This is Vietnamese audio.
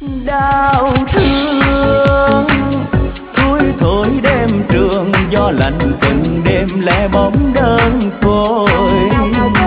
đau thương cuối thôi đêm trường gió lạnh từng đêm lẻ bóng đơn côi